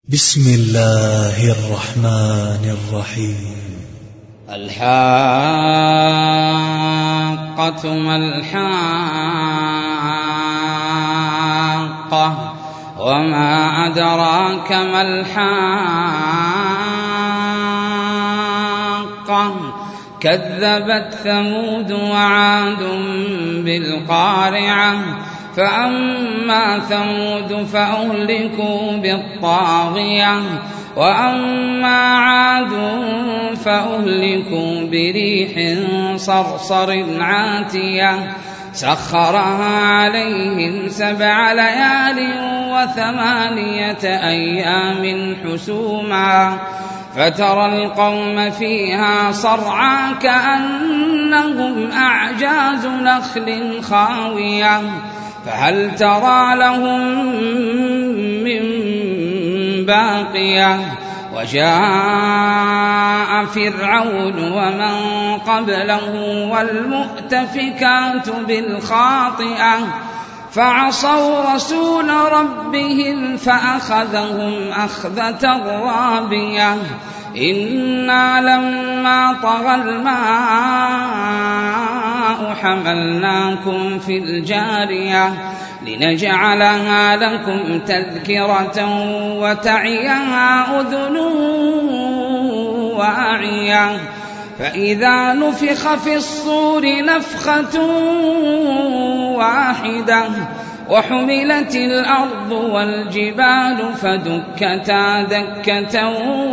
بسم الله الرحمن الرحيم. الحاقة ما الحاقة وما أدراك ما الحاقة كذبت ثمود وعاد بالقارعة فأما ثمود فأهلكوا بالطاغية وأما عاد فأهلكوا بريح صرصر عاتية سخرها عليهم 7 ليال و8 أيام حسوما فترى القوم فيها صرعى كأنهم أعجاز نخل خاوية فهل ترى لهم من باقية وجاء فرعون ومن قبله والمؤتفكات بالخاطئة فعصوا رسول ربهم فأخذهم أخذة رابية إنا لما طغى الماء حملناكم في الجارية لنجعلها لكم تذكرة وتعيها أذن واعية فإذا نفخ في الصور نفخة واحدة وحملت الأرض والجبال فدكتا دكة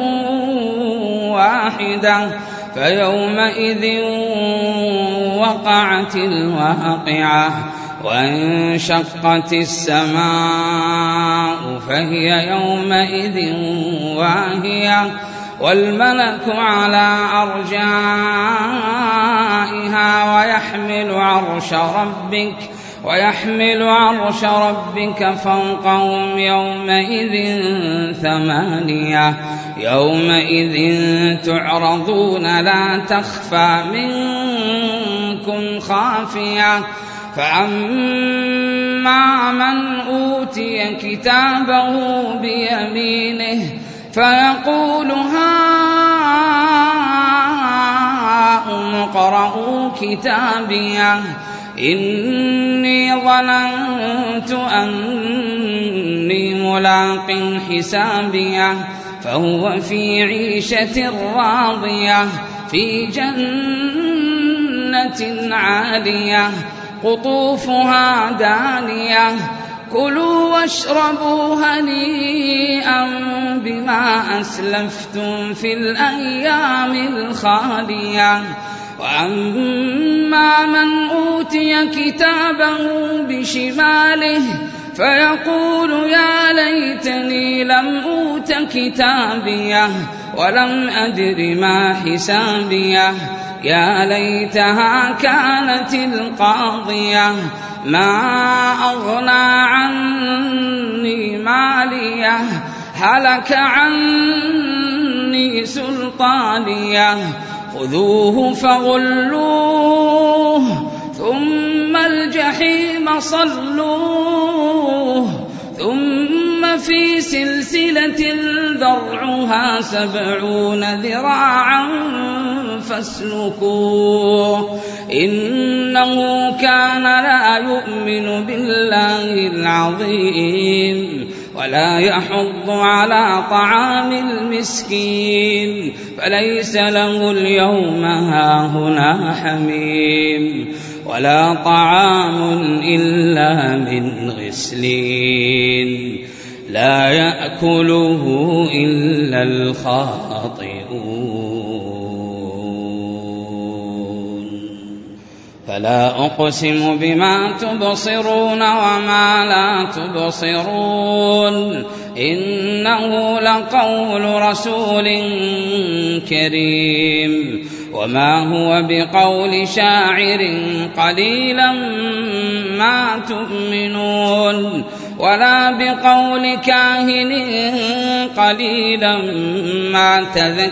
واحدة فيومئذ وقعت الواقعة وانشقت السماء فهي يومئذ واهية والملك على أرجائها ويحمل عرش ربك فوقهم يومئذ 8 يومئذ تعرضون لا تخفى منكم خافية فأما من أوتي كتابه بيمينه فيقول هاؤم اقرءوا كتابيه إني ظننت أني ملاق حسابيه فهو في عيشة راضية في جنة عالية قطوفها دانية كلوا واشربوا هنيئا بما أسلفتم في الأيام الخالية وأما من أوتي كتابه بشماله فيقول يا ليتني لم أوت كتابيه ولم أدر ما حسابيه يا ليتها كانت القاضية ما أغنى عني ماليه هلك عني سلطانيه خذوه فغلوه ثم الجحيم صلوه ثم في سلسلة ذرعها 70 ذراعا فاسلكوه إنه كان لا يؤمن بالله العظيم ولا يحض على طعام المسكين فليس له اليوم هاهنا حميم ولا طعام إلا من غسلين لا يأكله إلا الخاطئون فلا أقسم بما تبصرون وما لا تبصرون إنه لقول رسول كريم وما هو بقول شاعر قليلا ما تؤمنون ولا بقول كاهن قليلا ما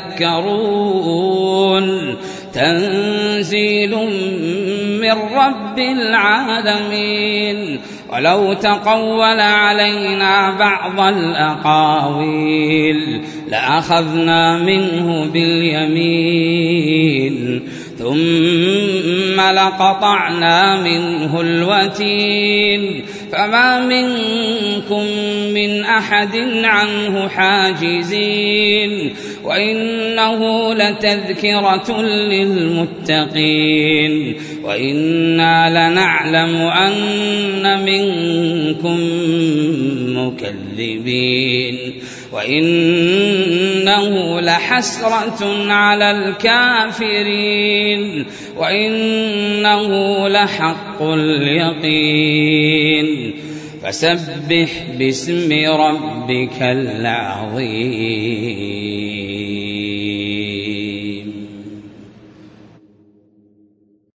تذكرون تنزيل من رب العالمين ولو تقول علينا بعض الأقاويل لأخذنا منه باليمين ثم لقطعنا منه الوتين فما منكم من أحد عنه حاجزين وإنه لتذكرة للمتقين وإنا لنعلم أن منكم مكذبين وإنه لحسرة على الكافرين وإنه لحق اليقين فسبح باسم ربك العظيم.